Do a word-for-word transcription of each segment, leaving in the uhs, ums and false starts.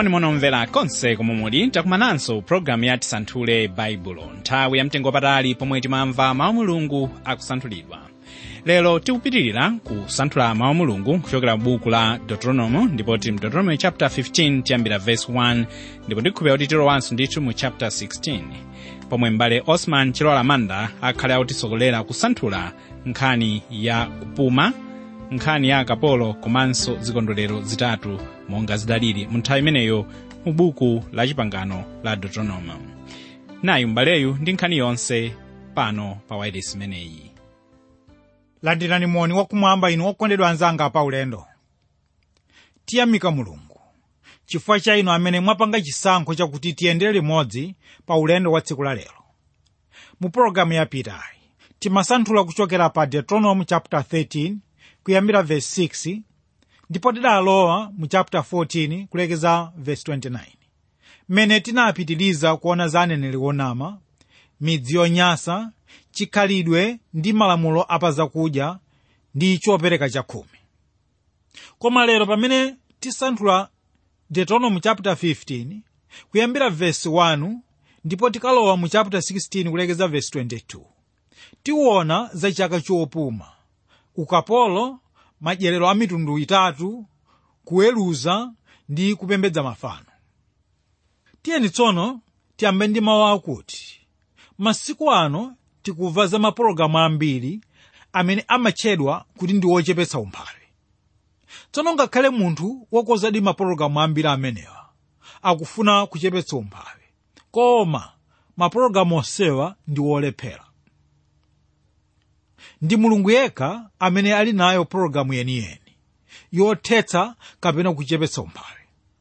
Moni omvera konse komwe muli takumananso programu ya Tisanthule Baibulo, nthawi ya mtengo patali pomwe timamva mawu a Mulungu akusanthulidwa. Lero tikupitirira kusanthula mawu a Mulungu kuchokera m'buku la Deuteronomy, ndipo tili mu Deuteronomy chapter fifteen tiyambira verse one, ndipo ndikukhulupirira kuti tilowanso ndithu mu chapter sixteen, pomwe m'bale Osman Chilola Manda akhale akutisogolera kusanthula nkhani ya kupuma, nkhani ya akapolo komanso zikondwerero zitatu monga zidalili mu nthawi imeneyo mu buku la chipangano la Deuteronomy. Nayi m'baleyu ndi nkhani yonse pano pa wailesi imeneyi. Landirani moni wakumwamba inu okondedwa anzanga pa ulendo. Tiyamika Mulungu chifukwa cha inu amene mwapanga chisankho chakuti tiyendere limodzi pa ulendo wa tsiku la lero. Mu programu yapitayi timasanthula kuchokera pa Deuteronomy chapter thirteen kuyambira verse six, ndipo tidalowa mu chapter fourteen kulekeza verse twenty-nine, mene tinapitiliza kuona za aneneri onama, midzi yonyasa, chikhalidwe ndi malamulo apazakudya ndi chopereka chakhumi. Koma lero pamene tisanthula Deuteronomy chapter fifteen kuyambira verse one ndipo tikalowa mu chapter sixteen kulekeza verse twenty-two, tiona za chaka chopuma, ukapolo, madyerero a mitundu itatu, kuweruza ndi kupembedza mafano. Tiyeni tsono tiyambe ndi mawu akuti masiku ano tikumva za mapulogalamu ambiri amene amatchedwa kuti ndi ochepetsa umphawi. Tsono ngakhale munthu wokozadi mapulogalamu ambiri amenewa akufuna kuchepetsa umphawi, koma mapulogalamu onsewa ndi olephera. Ndi Mulungu yekha amene ali nayo pulogalamu yeniyeni yothetsa kapena kuchepetsa umphawi.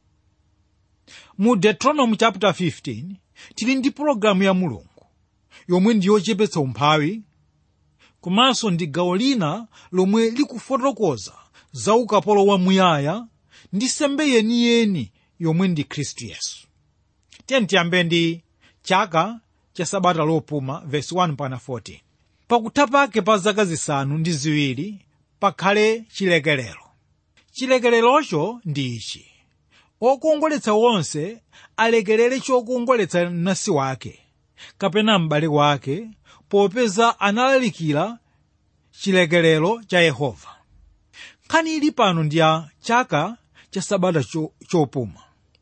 Mu Deuteronomy chapter fifteen tili ndi pulogalamu ya Mulungu yomwe ndi yochepetsa umphawi, komanso ndi gawo lina lomwe likufotokoza za ukapolo wamuyaya ndi sembe yeniyeni yomwe ndi Khristu Yesu. Tiyeni tiyambe ndi chaka cha sabata lopuma verse one mpaka fourteen. Pakutha pake pa zaka zisanu ndi ziwiri pakhale chilekelero. Chilekererocho ndi ichi: okongoletsa wonse alekerere chokongoletsa mnansi wake kapena m'bale wake, popeza analalikira chilekelero cha Yehova. Nkhani ili pano ndi ya chaka cha sabata chopuma.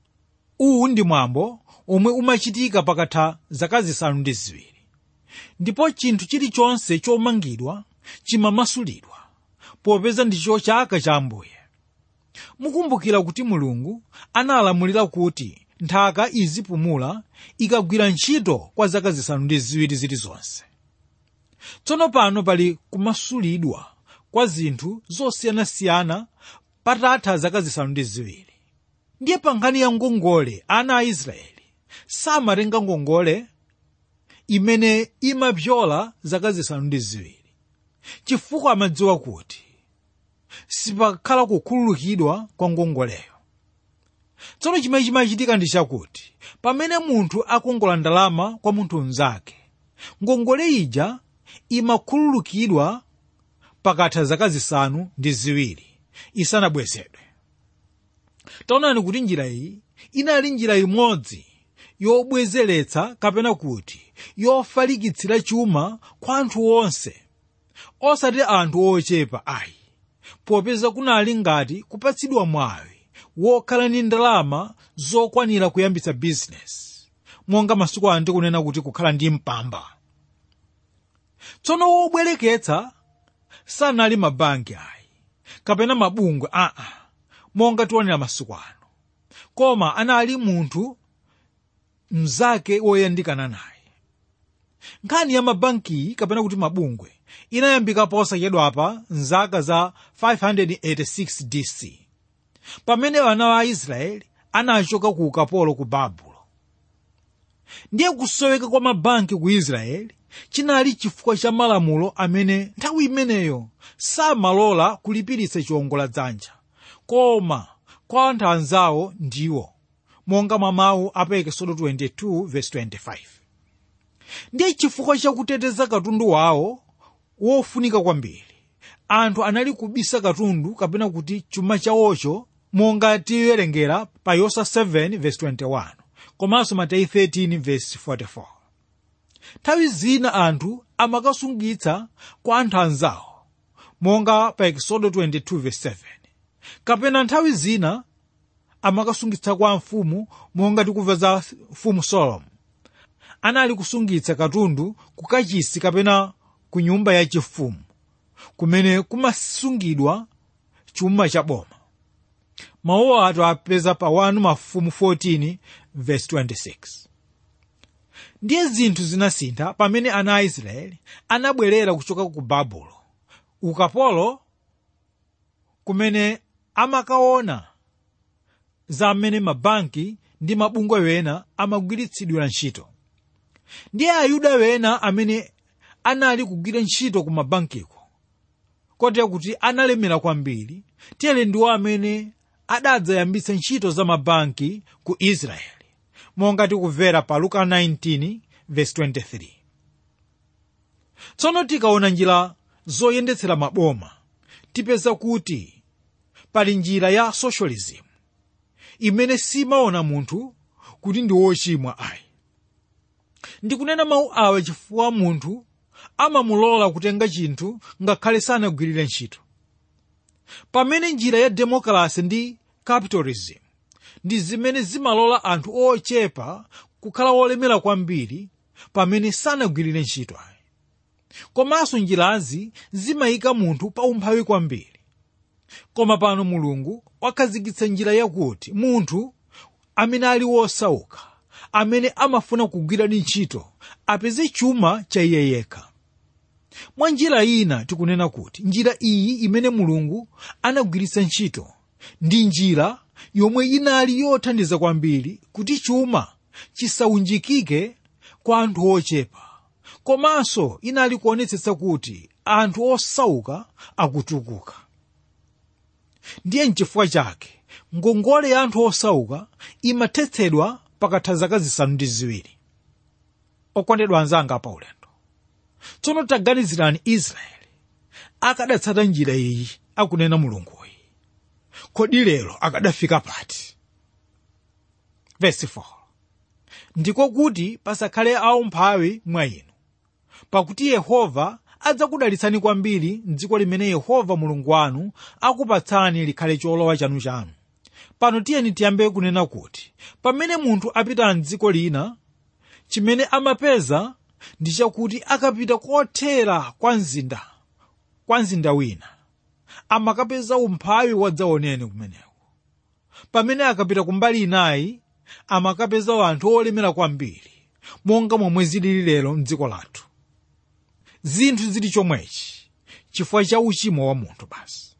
Uwu ndi mwambo omwe umachitika pakatha zaka zisanu ndi ziwiri, ndipo chinthu chilichonse chomangidwa chimamasulidwa, popeza ndicho chaka cha Ambuye. Mukumbukira kuti Mulungu analamulira kuti nthaka izipumula ikagwira ntchito kwa zaka zisanu ndi ziwiri zilizonse. Tsono pano pali kumasulidwa kwa zinthu zosiyanasiyana patatha zaka zisanu ndi ziwiri. Ndiye pa nkhani ya ngongole, ana a Israeli samatenga ngongole imene imapyola zaka zisanu ndi ziwiri, chifukwa amadziwa kuti sipakhala kukhululukidwa kwa ngongoleyo. Tsono chimene chimachitika ndi chakuti pamene munthu akongola ndalama kwa munthu mnzake, ngongole ija imakhululukidwa pakatha zaka zisanu ndi ziwiri isanabwezedwe. Taonani kuti njira iyi inali njira imodzi yobwezeretsa kapena kuti yofalikitsira chuma kwa anthu onse, osati anthu ochepa ayi, popeza kunali ngati kupatsidwa mwawi wokhala ndi ndalama zokwanira kuyambitsa bizinesi, monga masiku ano tikunena kuti kukhala ndi mpamba. Tsono wobwereketsa sanali mabanki ayi kapena mabungwe aa monga tionera masiku ano, koma anali munthu mnzake woyandikana naye. Nkhani ya mabanki kapena kuti mabungwe inayambika posachedwapa mzaka za five eighty-six D C, pamene ana wa Israeli anachoka ku ukapolo ku Babulo. Ndiye kusoweka kwa mabanki ku Israeli chinali chifukwa cha malamulo amene nthawi imeneyo samalola kulipiritsa chiwongoladzanja, koma kwa anthu anzawo ndiwo, monga mwa mawu a Exodus twenty-two verse twenty-five. Ndiye chifukwa cha kuteteza katundu wawo wofunika kwambiri, anthu anali kubisa katundu kapena kuti chuma chawocho monga tiwerengera pa Yoswa seven verse twenty-one komanso Mateyu thirteen verse forty-four. Nthawi zina anthu amakasungitsa kwa anthu anzawo monga pa Exodo twenty-two verse seven, kapena nthawi zina amakasungitsa kwa mfumu monga tikumva za mfumu Solomo. Anali kusungitsa katundu ku kachisi kapena ku nyumba yachifumu kumene kumasungidwa chuma cha boma. Mawu atu apeza pa wanu Mafumu fourteen verse twenty-six. Ndiye zinthu zinasintha pamene ana a Israeli anabwerera kuchoka ku Babulo, ukapolo kumene amakaona za mmene mabanki ndi mabungwe wena amagwiritsidwira ntchito. Ndiye Ayuda wena amene anali kugwira ntchito ku mabankiko, kotero kuti analemera kwambiri, tiyere ndiwo amene adadzayambitsa ntchito za mabanki ku Israeli, monga tikumvera pa Luka nineteen verse twenty-three. Tsono tikaona njira zoyendetsera maboma, tipeza kuti pali njira ya socialism imene simaona munthu kuti ndi wochimwa ayi. Ndikunena mawu awa chifukwa munthu amamulola kutenga chinthu ngakhale sanagwirire ntchito. Pamene njira ya democracy ndi capitalism ndi zimene zimalola anthu ochepa kukhala olemera kwambiri pamene sanagwirire ntchito ayi. Komanso njirazi zimayika munthu pa umphawi kwambiri. Koma pano Mulungu wakhazikitsa njira yakuti munthu amene ali wosauka, amene amafuna kugwira ntchito, apeze chuma cha iye yekha. Mwa njira ina tikunena kuti njira iyi imene Mulungu anagwiritsa ntchito ndi njira yomwe inali yothandiza kwambiri kuti chuma chisaunjikike kwa anthu ochepa, komanso inali kuonetsetsa kuti anthu osauka akutukuka. Ndiye n'chifukwa chake ngongole ya anthu osauka imathetsedwa pakatha zaka zisanu ndi ziwiri. Okondedwa anzanga pa ulendo, tsono taganizirani Israeli akadatsata njira iyi akunena Mulunguyi, kodi lero akadafika pati? Verse four. Ndiko kuti pasakhale aumphawi mwa inu, pakuti Yehova adzakudalitsani kwambiri m'dziko limene Yehova Mulungu wanu akupatsani likhale cholowa chanu chanu. Pano tiyeni tiyambe kunena kuti pamene munthu apita m'dziko lina, chimene amapeza ndi chakuti akapita kothera kwa mzinda kwa mzinda wina amakapeza umphawi wadzaoneni kumeneko. Pamene akapita kumbali inayi amakapeza anthu olemera kwambiri, monga momwe zilili lero m'dziko lathu. Zinthu zili chomwechi chifukwa cha uchimo wa munthu basi.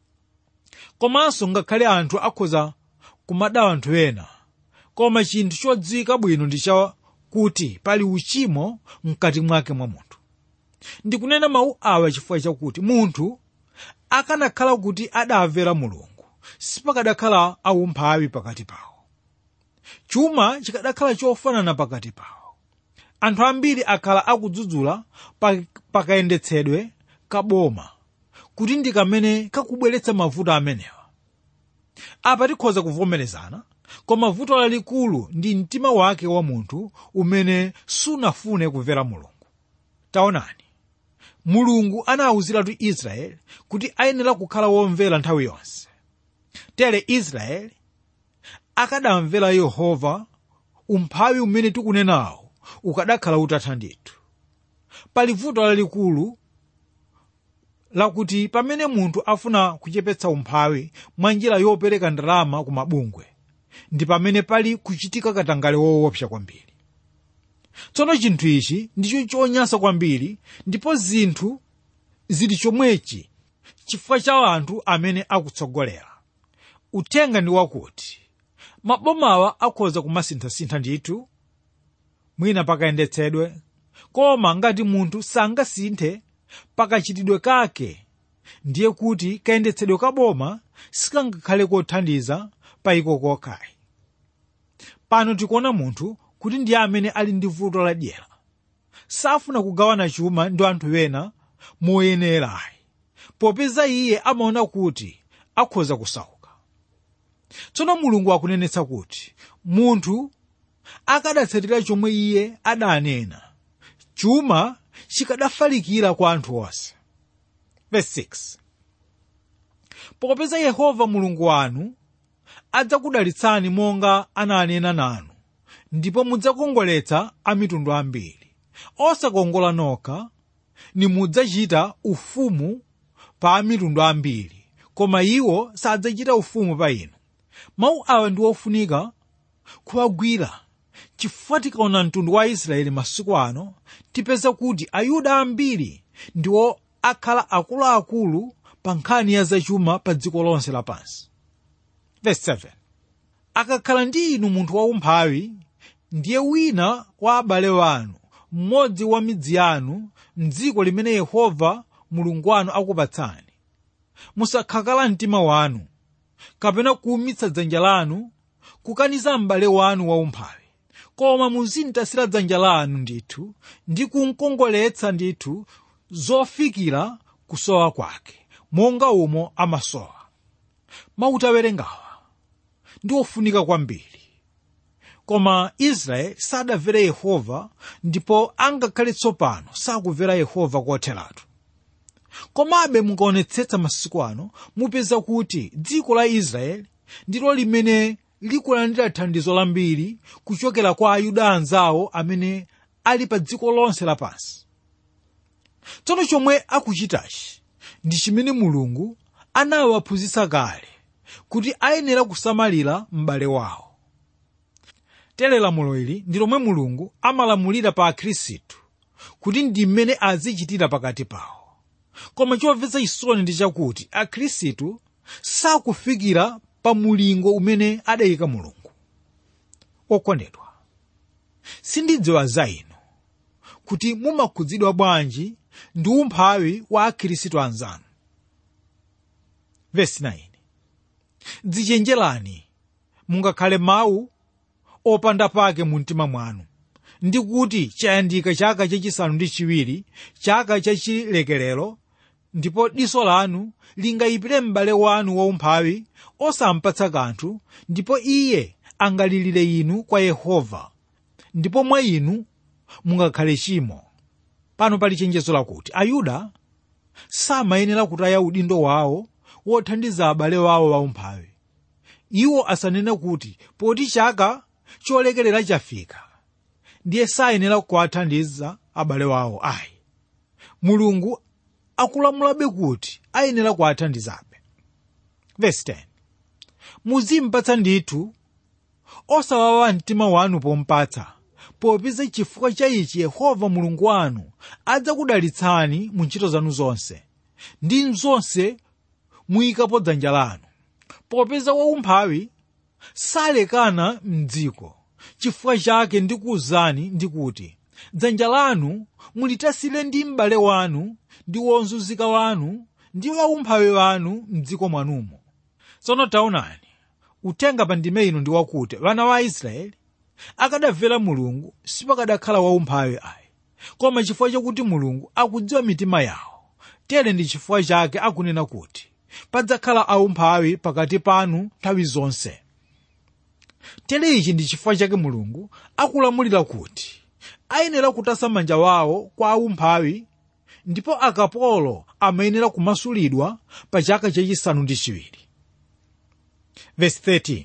Komanso ngakhale anthu akhoza kumada anthu ena, koma chinthu chodziwika bwino ndi cha kuti pali uchimo mkati mwake mwa munthu. Ndikunena mawu awa chifukwa chakuti munthu akanakhala kuti adamvera Mulungu, sipakadakhala aumphawi pakati pawo. Chuma chikadakhala chofanana pakati pawo. Anthu ambiri akhala akudzudzula pakayendetsedwe kaboma kuti ndi kamene kakubweretsa mavuto amenewa. Apa tikhoza kuvomerezana, koma vuto lalikulu ndi mtima wake wa munthu umene sunafune kumvera Mulungu. Taonani, Mulungu anawuziratu Israeli kuti ayenera kukhala womvera nthawi yonse. Tere Israeli akadamvera Yehova, umphawi umene tikunenawo ukadakhala utatha ndithu. Pali vuto lalikulu lakuti pamene munthu afuna kuchepetsa umphawi mwa njira yopereka ndalama ku mabungwe, ndi pamene pali kuchitika katangale woopsa kwambiri. Tsono chinthu ichi ndicho chonyansa kwambiri, ndipo zinthu zili chomwechi chifukwa cha anthu amene akutsogolera. Uthenga ndi wakuti mabomawa akhoza kumasinthasintha ndithu, mwina pakayendetsedwe, koma ngati munthu sangasinthe pakachitidwe kake, ndiye kuti kayendetsedwe kaboma sikangakhale kothandiza paiko kokhayi. Pano tikuona munthu kuti ndiye amene ali ndi vuto ladyera, safuna kugawana chuma ndi anthu ena moyenerayi, popeza iye amaona kuti akhoza kusauka. Tsono Mulungu akunenetsa kuti munthu akadatsatira chomwe iye adanena, chuma chikadafalikira kwa anthu onse. Verse six. Popeza Yehova Mulungu wanu adzakudalitsani monga ananena nanu, ndipo mudzakongoletsa a mitundu ambiri. Osakongola nokha, nimudzachita ufumu pa a mitundu ambiri, koma iwo sadzachita ufumu pa inu. Mawu awa ndi ofunika kuwagwira, chifukwa tikaona mtundu wa Israeli masiku ano, tipeza kuti Ayuda ambiri ndiwo akhala akuluakulu pa nkhani ya zachuma pa dziko lonse lapansi. Verse seven. Akakhala ndi inu munthu waumphawi, ndiye wina wa abale wanu, mmodzi wa midzi yanu, m'dziko limene Yehova Mulungu wanu akupatsani, musakhakala mtima wanu, kapena kuumitsa dzanja lanu kukaniza m'bale wanu waumphawi, koma muzintasira dzanja lanu ndithu ndi kumkongoletsa ndithu zofikira kusowa kwake, monga umo amasowa. Mawu tawerengawa ndi ofunika kwambiri. Koma Israeli sadamvere Yehova, ndipo angakhale tsopano sakumvera Yehova kotheratu. Komabe mukaonetsetsa masiku ano, mupeza kuti dziko la Israeli ndilo limene likulandira thandizo lambiri kuchokera kwa Ayuda anzawo amene ali pa dziko lonse lapansi. Tsono chomwe akuchitachi ndi chimene Mulungu anawaphunzitsa kale, kuti ayenera kusamalira m'bale wawo. Tere lamulo ili ndi lomwe Mulungu amalamulira pa Akhristu kuti ndi mmene azichitira pakati pawo. Koma chomvetsa chisoni ndi chakuti Akhristu sakufikira pa mulingo umene adayika Mulungu. Okondedwa, sindidziwa za inu kuti mumakhudzidwa bwanji ndi umphawi wa Akhristu anzanu. Verse nine. Dzichenjerani, mungakhale mawu opanda pake mu mtima mwanu, ndi kuti chayandika chaka chachisanu ndi chiwiri, chaka chachilekerero, ndipo diso lanu lingayipire m'bale wanu waumphawi osampatsa kanthu, ndipo iye angalilire inu kwa Yehova, ndipo mwa inu mungakhale chimo. Pano pali chenjezo lakuti Ayuda samayenera kutaya udindo wawo wothandiza abale wawo waumphawi. Iwo asanene kuti poti chaka cholekerera chafika, ndiye sayenera kuwathandiza abale wawo. Ayi, Mulungu akulamulabe kuti ayenera kuwathandizabe. Verse ten. Muzimpatsa ndithu, osawawa mtima wanu pompatsa, popeza chifukwa cha ichi Yehova Mulungu wanu adzakudalitsani mu ntchito zanu zonse, ndi zonse muyikapo dzanja lanu. Popeza waumphawi salekana m'dziko, chifukwa chake ndikuwuzani ndikuti dzanja lanu mulitasire ndi m'bale wanu ndi wozunzika wanu ndi waumphawi wanu m'dziko mwanumo. Tsono taonani, uthenga pa ndime ino ndi wakuti vana wa Israeli akadamvera Mulungu sipakadakhala waumphawi ayi, koma chifukwa chakuti Mulungu akudziwa mitima yawo, tere ndi chifukwa chake akunena kuti padzakhala aumphawi pakati panu nthawi zonse. Tere ichi ndi chifukwa chake Mulungu akulamulira kuti ayenera kutasa manja wawo kwa aumphawi, ndipo akapolo amayenera kumasulidwa pa chaka chachisanu ndi chiwiri. Verse thirteen.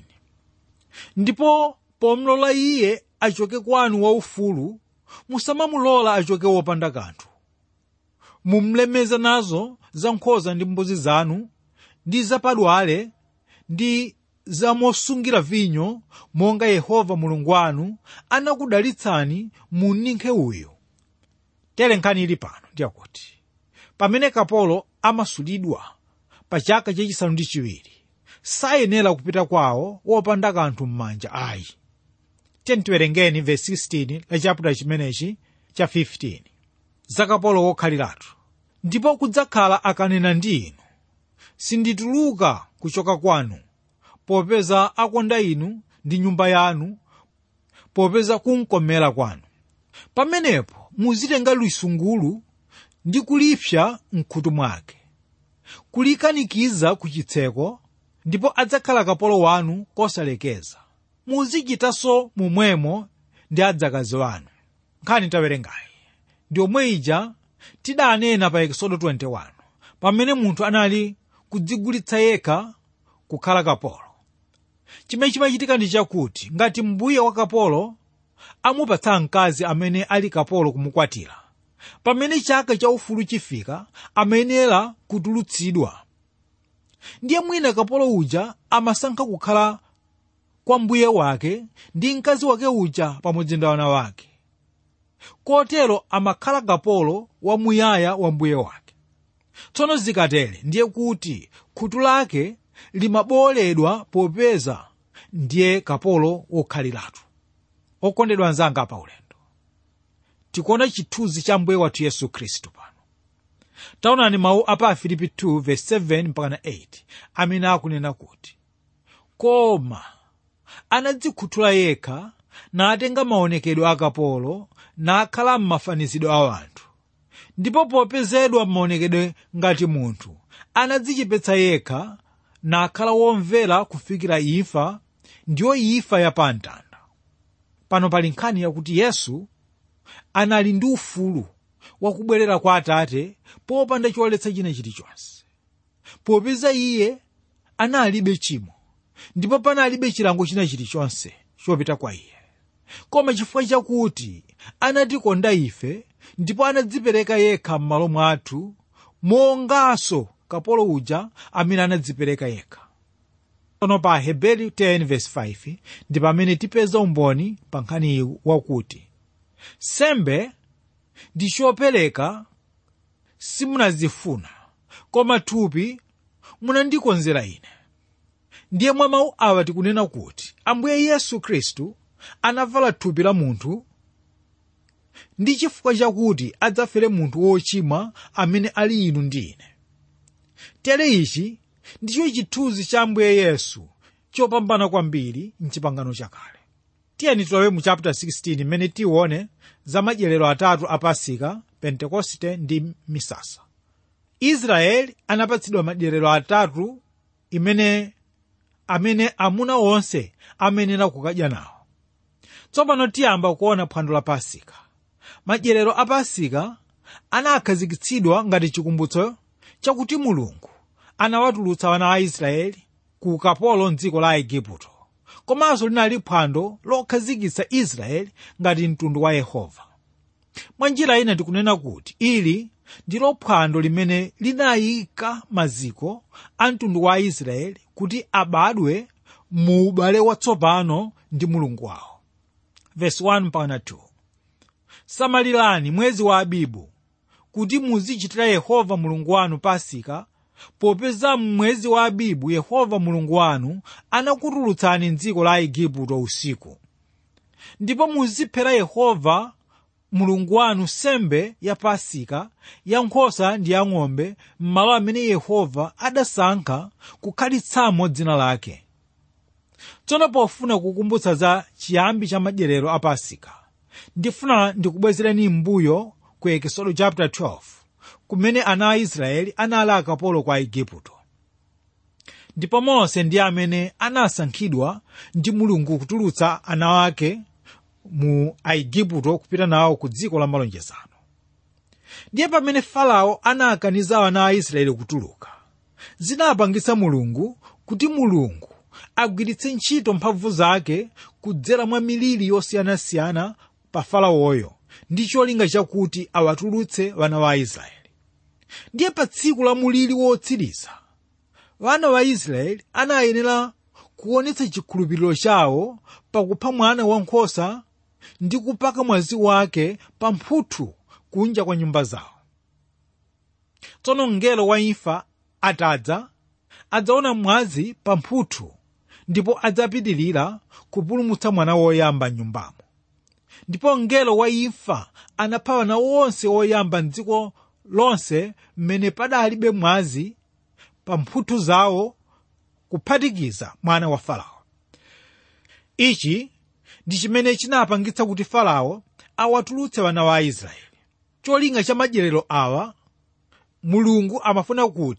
Ndipo pomlola iye achoke kwanu waufulu, musamamulola achoke wopanda kanthu. Mumlemeza nazo za nkhosa ndi mbuzi zanu, ndi zapadwale, ndi za mosungira vinyo, monga Yehova Mulungu wanu anakudalitsani mu mninkhe uyu. Tere nkhani ili pano ndiyakuti pamene kapolo amasulidwa pa chaka chachisanu ndi chiwiri, sayenera kupita kwawo wopanda kanthu m'manja ayi. Tiyeni tiwerengeni verse sixteen la chapter chimenechi cha fifteen. Zakapolo wokhaliratu. Ndipo kudzakhala akanena ndi inu, sindituluka kuchoka kwanu, popeza akonda inu ndi nyumba yanu, popeza kunkomera kwanu. Pamenepo muzitenga lusungulu ndi kulipsa mkhutu mwake, kulikanikiza ku chitseko ndipo adzakhala kapolo wanu kosalekeza. Muzichitanso momwemo ndi adzakazi wanu. Nkhani tawerengayi ndi omwe ija tidanena pa Exodo ishirini e wani, pamene munthu anali kudzigulitsa yekha kukhala kapolo. Chimene chimachitika ndi chakuti ngati mbuye wa kapolo amupatsa mkazi amene ali kapolo kumukwatira, pamene chaka cha ufulu chifika amayenera kutulutsidwa. Ndiye mwina kapolo uja amasankha kukhala kwa mbuye wake ndi mkazi wake uja pamodzi ndi ana wake. Kotero amakhala kapolo wamuyaya wa mbuye wake. Tsono zikatere ndiye kuti khutu lake limabowoledwa popeza ndiye kapolo wokhaliratu. Okondedwa anzanga pa ulendo, tikuona chithunzi cha mbuye wathu Yesu Khristu pano. Taonani mawu apa Afilipi two verse seven mpaka eight amene akunena kuti, koma anadzikhuthula yekha natenga maonekedwe a kapolo nakhala m'mafanizidwe a anthu. Ndipo popezedwa maonekedwe ngati munthu anadzichepetsa yekha nakhala womvera kufikira imfa, ndiyo imfa ya pamtanda. Pano pali nkhani yakuti Yesu anali ndi ufulu wakubwerera kwa Atate popanda choletsa china chilichonse, popeza iye analibe chimo ndipo panalibe chilango china chilichonse chopita kwa iye. Koma chifukwa chakuti anatikonda ife ndipo anadzipereka yekha m'malo mwathu, monganso kapolo uja amene anadzipereka yekha. Tsono pa Hebrew ten verse five ndi pamene tipeza umboni pa nkhani wakuti sembe ndi chopereka simunazifuna, koma thupi munandikonzera ine. Ndiye mwa mawu awa tikunena kuti Ambuye Yesu Khristu anavala thupi la munthu ndi chifukwa chakuti adzafere munthu wochimwa amene ali inu ndi ine. Tere ichi ndicho chithunzi cha Ambuye Yesu chopambana kwambiri m'chipangano chakale. Tiyeni tilowe mu chapter sixteen mmene tione za madyerero atatu a Pasika, Pentekoste ndi misasa. Israeli anapatsidwa madyerero atatu imene amene amuna onse amenera kukadya nawo. Tsopano tiyamba kuona phwando la Pasika. Madyerero a Pasika anakhazikitsidwa ngati chikumbutso chakuti Mulungu anawatulutsa wana a Israeli ku ukapolo m'dziko la Igupto, komanso linali phwando lokhazikitsa Israeli ngati mtundu wa Yehova. Mwa njira ina tikunena kuti ili ndilo phwando limene linayika maziko a mtundu wa Israeli kuti abadwe mu ubale watsopano ndi Mulungu wawo. Verse one mpaka two. Samalirani mwezi wa Abibu kuti muzichitira Yehova Mulungu wanu Pasika, popeza mwezi wa Abibu Yehova Mulungu wanu anakutulutsani m'dziko la Igupto usiku. Ndipo muziphera Yehova Mulungu wanu sembe ya Pasika ya nkhosa ndi ya ng'ombe m'malo amene Yehova adasankha kukhalitsamo dzina lake. Tsono pofuna kukumbutsa za chiyambi cha madyerero a Pasika, ndifuna ndikubwezereni m'mbuyo ku Exodo chapter twelve kumene ana a Israeli anali akapolo kwa Igupto. Ndipo Mose ndiye amene anasankhidwa ndi Mulungu kutulutsa ana ake mu Aigupto kupita nawo ku dziko la malonjezano. Ndiye pamene Farao anakaniza ana a Israeli kutuluka, zinapangitsa Mulungu kuti Mulungu agwiritse ntchito mphamvu zake kudzera mwa miliri yosiyanasiyana pa Faraoyo ndi cholinga chakuti awatulutse wana wa Israeli. Ndiye pa tsiku la muliri wotsiriza, wana wa Israeli anayenera kuonetsa chikhulupiriro chawo pakupha mwana wankhosa ndi kupaka mwazi wake pa mphuthu kunja kwa nyumba zawo. Tsono mngelo wa imfa atadza, adzaona mwazi pa mphuthu ndipo adzapitirira kupulumutsa mwana woyamba m'nyumbamo. Ndipo mngelo wa imfa anapha wana onse oyamba m'dziko lonse mmene padalibe mwazi pa mphuthu zawo, kuphatikiza mwana wa Farao. Ichi ndi chimene chinapangitsa kuti Farao awatulutse wana wa Israeli. Cholinga cha madyerero awa, Mulungu amafuna kuti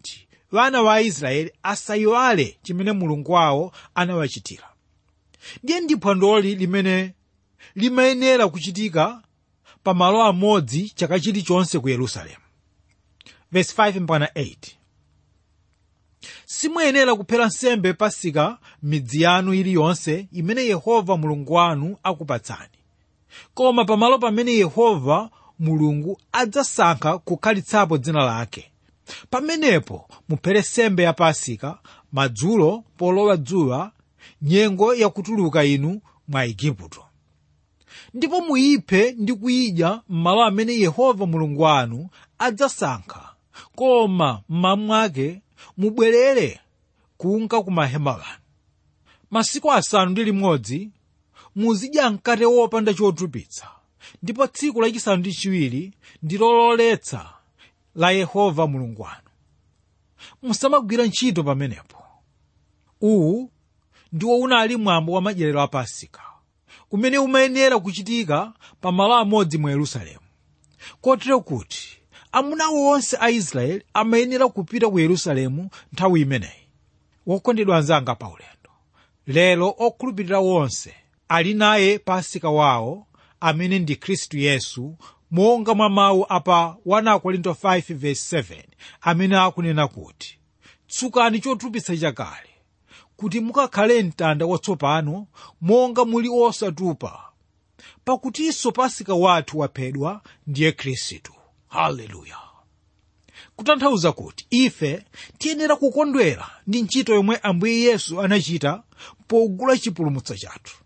wana wa Israeli asayiwale chimene Mulungu wawo anawachitira. Ndiye ndi phwandoli limene limayenera kuchitika pa malo amodzi chaka chilichonse ku Yerusalemu. Verse five mpaka eight. Simuyenera kuphera nsembe Pasika midzi yanu iliyonse imene Yehova Mulungu wanu akupatsani, koma pamalo pamene Yehova Mulungu adzasankha kukhalitsapo dzina lake. Pamenepo muphere nsembe ya Pasika madzulo polowa dzuwa, nyengo yakutuluka inu mwa Igupto. Ndipo muyiphe ndi kuyidya m'malo amene Yehova Mulungu wanu adzasankha, koma mmamwake mubwerere kunka ku mahema wanu. Masiku asanu ndi limodzi muzidya mkate wopanda chotupitsa, ndipo tsiku lachisanu ndi chiwiri ndilo loletsa la Yehova Mulungu wanu. Musamagwira ntchito pamenepo. Uwu ndiwo unali mwambo wa madyerero a Pasika, umene umayenera kuchitika pa malo amodzi mu Yerusalemu. Kotero kuti amuna onse a Israeli amayenera kupita ku Yerusalemu nthawi imeneyi. Wokondedwa anzanga pa ulendo, lero okhulupirira wonse ali naye Pasika wawo amene ndi Khristu Yesu, monga mwa mawu apa first Korinto five verse seven amene akunena kuti, tsukani chotupitsa chakale kuti mukakhale mtanda watsopano monga muli osatupa, pakutinso Pasika wathu waphedwa ndiye Khristu. Haleluya! Kutanthauza kuti ife tiyenera kukondwera ndi ntchito yomwe Ambuye Yesu anachita pogula chipulumutso chathu.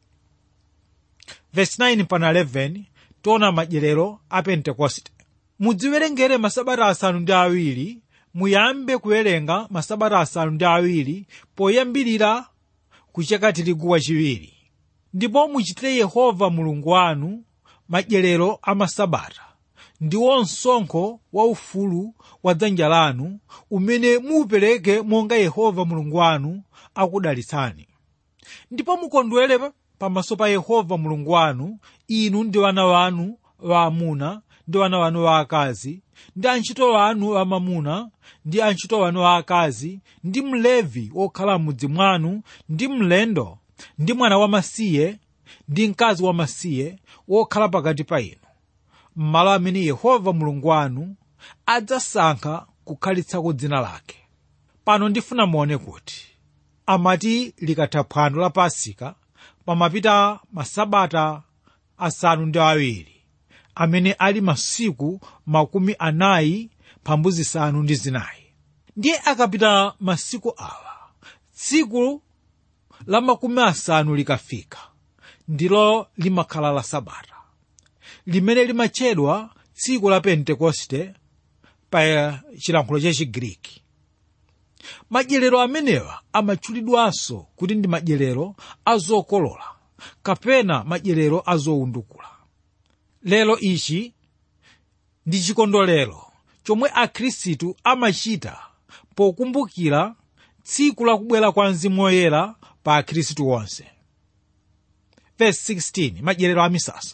Verse nine mpaka eleven tiona madyerero a Pentekoste. Mudziwerengere masabata asanu ndi awiri, muyambe kuwerenga masabata asanu ndi awiri poyambirira kucheka tirigu wachiwiri. Ndipo muchitire Yehova Mulungu wanu madyerero a masabata, ndiwo msonkho waufulu wa dzanja lanu umene muupereke monga Yehova Mulungu wanu akudalitsani. Ndipo mukondwere pamaso pa Yehova Mulungu wanu, inu ndi wana wanu waamuna ndi wana wanu waakazi, ndi antchito wanu amamuna ndi antchito wanu aakazi, ndi Mlevi wokhala m'mudzi mwanu, ndi mlendo, ndi mwana wamasiye, ndi mkazi wamasiye wokhala pakati pa inu, m'malo amene Yehova Mulungu wanu adzasankha kukhalitsako dzina lake. Pano ndifuna muone kuti amati likatha phwando la Pasika pamapita masabata asanu ndi awiri, amene ali masiku makumi anayi pambu zisanu ndi zinayi. Ndiye akapita masiku awa, tsiku la makumi asanu likafika, ndilo limakhala la sabata, limene limatchedwa tsiku la Pentekoste pa chilankhulo cha Chigriki. Madyerero amenewa amatchulidwanso kuti ndi madyerero azokolola kapena madyerero azowundukula. Lero ichi ndi chikondwerero chomwe akhristu amachita pokumbukira tsiku la kubwera kwa Mzimu Woyera pa akhristu onse. Verse sixteen, madyerero a misasa.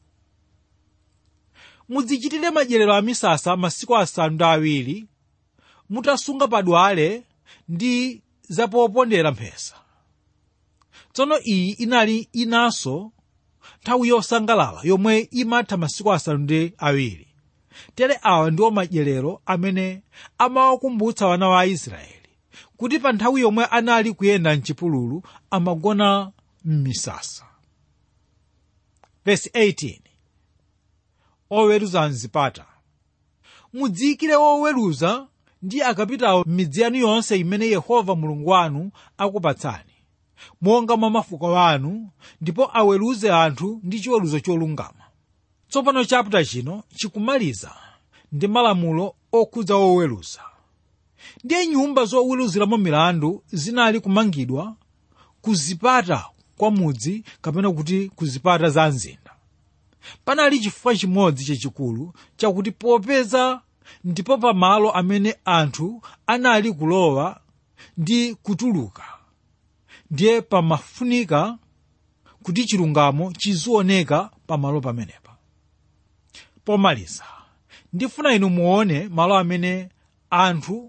Mudzichitire madyerero a misasa masiku asanu ndi awiri, mutasunga padwale ndi zapopondera mphesa. Tsono iyi inali inanso nthawi yosangalala yomwe imatha masiku asanu ndi awiri. Tere awa ndiwo madyerero amene amawakumbutsa wana wa Israeli kuti pa nthawi yomwe anali kuyenda m'chipululu amagona m'misasa. Verse eighteen, oweruza mzipata. Mudziyikire oweruza ndi akapitawo m'midzi yanu yonse imene Yehova Mulungu wanu akupatsani, monga mwa mafuko anu, ndipo aweruze anthu ndi chiweruzo cholungama. Tsopano chapter chino chikumaliza ndi malamulo okhudza oweruza. Ndiye nyumba zoweruziramo milandu zinali kumangidwa ku zipata kwa mudzi kapena kuti ku zipata za mzinda. Panali chifukwa chimodzi chachikulu chakuti popeza ndipo pamalo amene anthu anali kulowa ndi kutuluka, ndiye pamafunika kuti chilungamo chizioneka pamalo pamenepa. Pomaliza, ndifuna inu muone malo amene anthu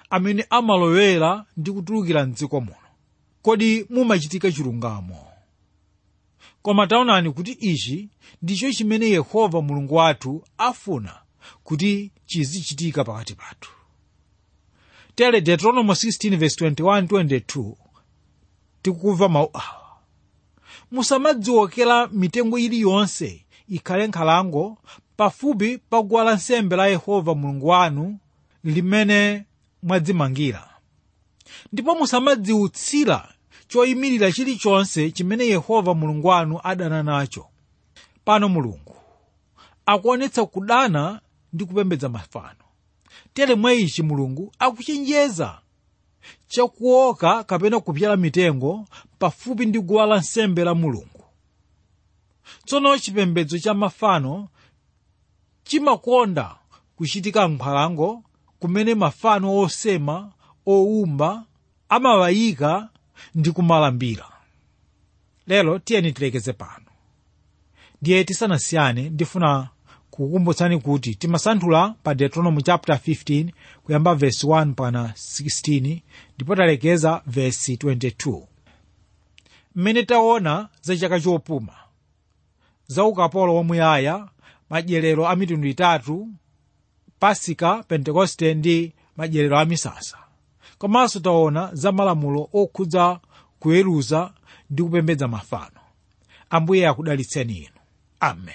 amene amalowera ndi kutulukira mdziko muno, kodi mumachitika chilungamo? Koma taonani kuti ichi ndicho chimene Yehova Mulungu wathu afuna kuti chizichitika pakati pathu. Tere Deuteronomy sixteen verse twenty-one twenty-two tikukumva mawu awa: musamadziwokera mitengo iliyonse ikhale nkhalango pafupi pa guwa lansembe la Yehova Mulungu wanu limene mwadzimangira, ndipo musamadziutsira choyimirira chilichonse chimene Yehova Mulungu wanu adana nacho. Pano Mulungu akuonetsa kudana ndi kupembedza mafano. Tere mwa ichi Mulungu akuchenjeza chakuoka kapena kupyala mitengo pafupi ndi guwa lansembe la Mulungu. Tsono chipembedzo cha mafano chimakonda kuchitika nkhalango kumene mafano osema owumba amawayika ndi kumalambira. Lero tiyeni tilekeze pano. Ndiye tisanasiyane ndifuna kukumbutsani kuti timasanthula pa Deuteronomy chapter fifteen kuyamba verse one pana sixteen ndipo talekeza verse twenty-two. Mmene taona za chaka chopuma, za ukapolo wamuyaya, madyerero a mitundu itatu, Pasika, Pentekoste ndi madyerero a misasa. Komanso taona za malamulo okhudza kuweruza ndi kupembedza mafano. Ambuye akudalitseni inu. Amen.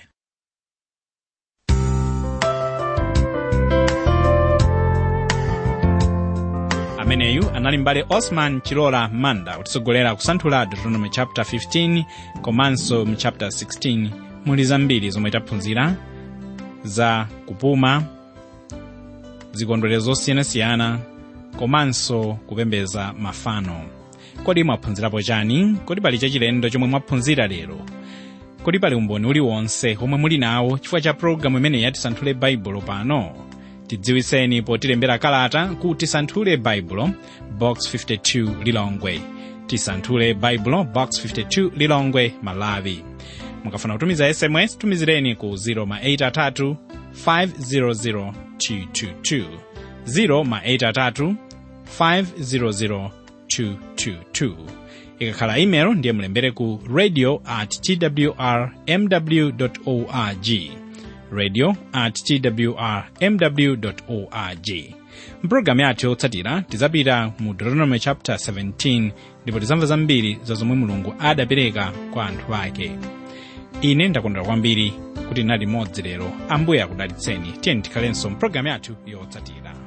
Ameneyu anali mbale Osman Chilola Manda kutisogolera kusanthula Deuteronomy chapter fifteen komanso mu chapter sixteen. Muli zambiri zomwe taphunzira za kupuma, zikondwerero zosiyanasiyana komanso kupembedza mafano. Kodi mwaphunzirapo chani? Kodi pali chachilendo chomwe mwaphunzira lero? Kodi pali umboni uliwonse omwe muli nawo chifukwa cha programu imene yatisanthule baibulo pano? Tidziwitseni potilembera kalata ku Tisanthule Baibulo, Box fifty-two Lilongwe. Tisanthule Baibulo, Box fifty-two Lilongwe, Malawi. Mukafuna kutumiza S M S, tumizireni ku zero ma eight three five zero zero two two two. zero ma eight three five zero zero two two two. Ikakhala email ndiye mulembere ku radio at t w r m w dot org. radio at t w r m w dot org. Mpulogalamu yathu yotsatira tizapita mu Deuteronomy chapter seventeen ndipo tizamva zambiri za zomwe Mulungu adapereka kwa anthu ake. Ine ndakondwera kwambiri kuti nali modzi lero. Ambuye akudalitseni. Tiyeni tikhalenso mpulogalamu yathu yotsatira.